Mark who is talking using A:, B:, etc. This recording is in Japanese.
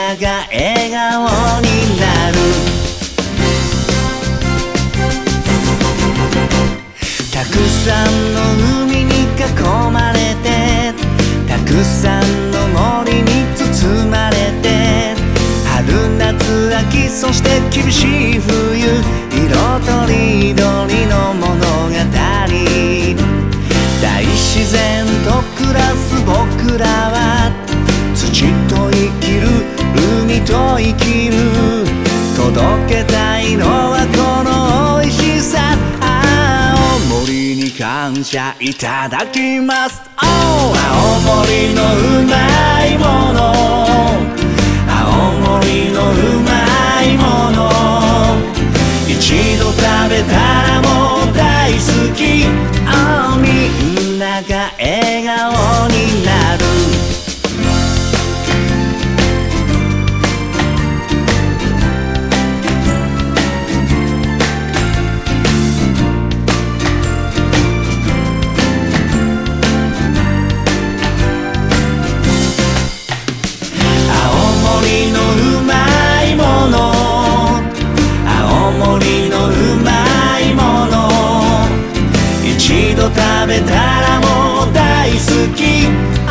A: なが笑顔になる。たくさんの海に囲まれて、たくさんの森に包まれて、春夏秋そして厳しい冬、色とりどりの物語。大自然と暮らす僕らは、土と生きる海と生きる。届けたいのはこの美味しさ。青森に感謝いただきます。青森のうまいもの、青森のうまいもの、一度食べたらもう大好き。みんなが笑顔になる。青森のうまいもの、青森のうまいもの、一度食べたらもう大好き。